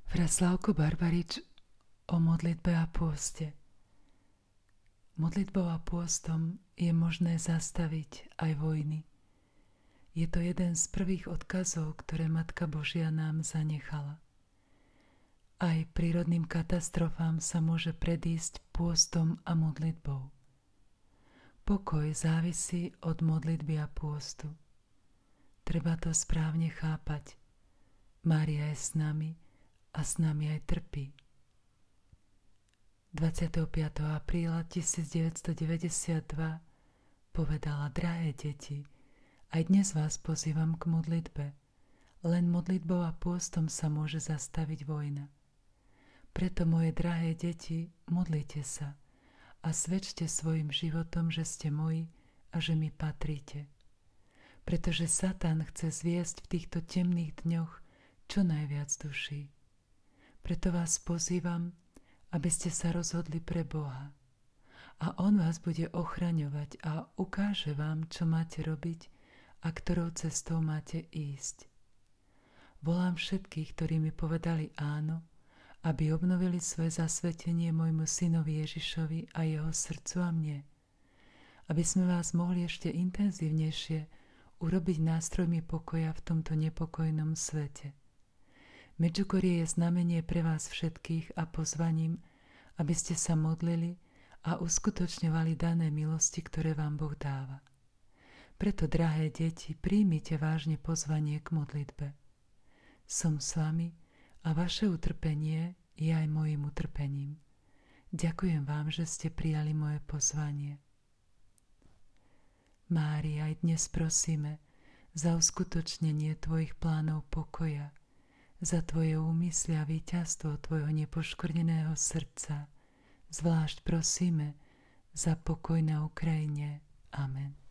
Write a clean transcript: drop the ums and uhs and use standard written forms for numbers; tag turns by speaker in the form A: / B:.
A: Fra Slavko Barbarič o modlitbe a pôste. Modlitbou a pôstom je možné zastaviť aj vojny. Je to jeden z prvých odkazov, ktoré Matka Božia nám zanechala. Aj prírodným katastrofám sa môže predísť pôstom a modlitbou. Pokoj závisí od modlitby a pôstu. Treba to správne chápať. Mária je s nami a s nami aj trpí. 25. apríla 1992 povedala: Drahé deti, aj dnes vás pozývam k modlitbe. Len modlitbou a pôstom sa môže zastaviť vojna. Preto, moje drahé deti, modlite sa a svedčte svojim životom, že ste moji a že mi patríte. Pretože Satan chce zviesť v týchto temných dňoch čo najviac duší. Preto vás pozývam, aby ste sa rozhodli pre Boha. A On vás bude ochraňovať a ukáže vám, čo máte robiť a ktorou cestou máte ísť. Volám všetkých, ktorí mi povedali áno, aby obnovili svoje zasvetenie môjmu synovi Ježišovi a jeho srdcu a mne. Aby sme vás mohli ešte intenzívnejšie urobiť nástrojmi pokoja v tomto nepokojnom svete. Medžugorie je znamenie pre vás všetkých a pozvaním, aby ste sa modlili a uskutočňovali dané milosti, ktoré vám Boh dáva. Preto, drahé deti, príjmite vážne pozvanie k modlitbe. Som s vami a vaše utrpenie je aj mojím utrpením. Ďakujem vám, že ste prijali moje pozvanie. Mária, aj dnes prosíme za uskutočnenie tvojich plánov pokoja, za tvoje úmysly a víťazstvo tvojho nepoškvrneného srdca. Zvlášť prosíme za pokoj na Ukrajine. Amen.